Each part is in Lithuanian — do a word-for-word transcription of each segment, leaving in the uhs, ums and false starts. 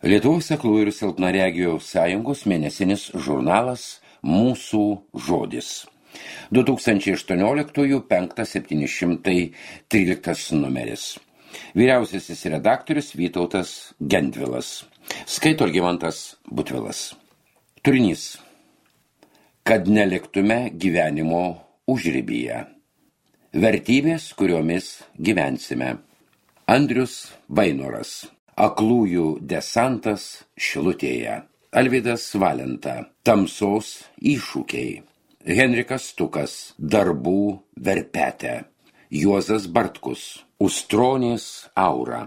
Lietuvos aklųjų ir silpnaregių sąjungos mėnesinis žurnalas Mūsų žodis. du tūkstančiai aštuonioliktųjų penktas septyni šimtai tryliktas numeris. Vyriausiasis redaktorius Vytautas Gendvilas. Skaito Algimantas Butvilas. Turinys. Kad neliktume gyvenimo užribyje. Vertybės, kuriomis gyvensime. Andrius Vainoras. Aklųjų desantas Šilutėje. Alvydas Valenta. Tamsos iššūkiai. Henrikas Stukas. Darbų verpetė. Juozas Bartkus. Ustronės aura.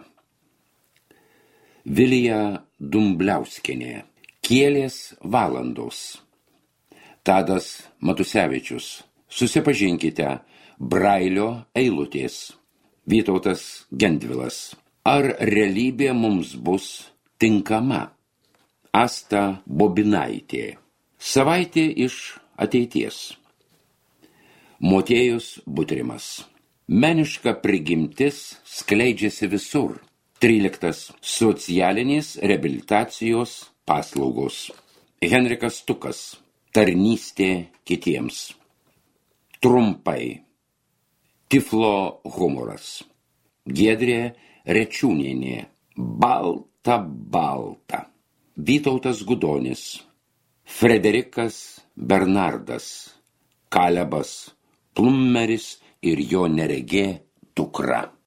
Vilija Dumbliauskienė. Kielės valandos. Tadas Matusevičius. Susipažinkite. Brailio eilutės. Vytautas Gendvilas. Ar realybė mums bus tinkama? Asta Bobinaitė. Savaitė iš ateities. Motiejus Butrimas. Meniška prigimtis skleidžiasi visur. Tryliktas. Socialinės reabilitacijos paslaugos. Henrikas Stukas. Tarnystė kitiems. Trumpai. Tiflo humoras. Giedrė Rečiūnienė. Balta balta. Vytautas Gudonis. Frederikas Bernardas. Kalebas Plummeris ir jo neregė dukra.